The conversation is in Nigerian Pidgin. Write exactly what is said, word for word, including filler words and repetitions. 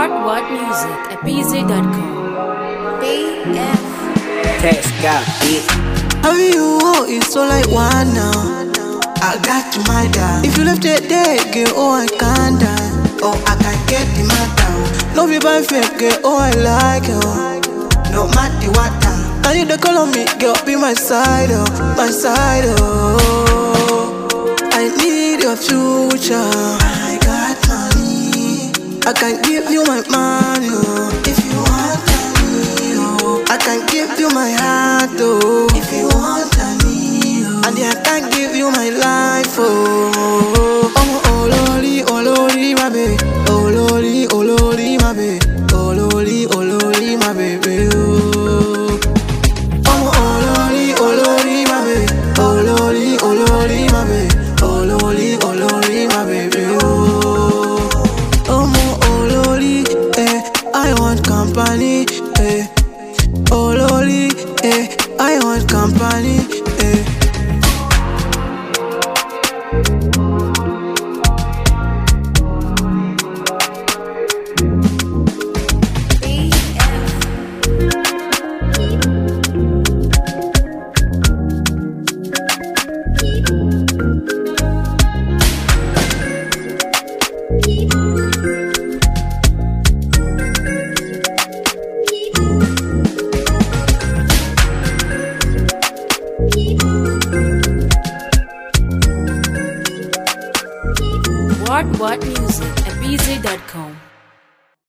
What What Music at B Z dot com. B F Test got it. How you oh, it's so like one now. I got you, my dad. If you left it there, girl, oh, I can't die. Oh, I can't get the matter. No be by fake, girl, oh, I like you. No matter what time. Now you the call on me, girl, be my side, oh, my side, oh. I need your future. I got money. I can give you my money, oh. If you want money, oh. I can give you my heart, oh. If you want money, oh. And I can give you my life, oh. Oh, oh, lordy, oh, lordy, my baby. Oh, lordy, oh, lordy, my baby. Oh, lordy, oh, lordy, my baby, oh. Oh, oh, lordy, oh, lordy, my baby. Oh, lordy, oh, lordy, my baby. Oh, lordy, oh, lordy, my baby, oh. Oh, oh, lordy, eh, I want company, eh. Oh, lordy, eh, I want company, eh. What What Music at B Z dot com.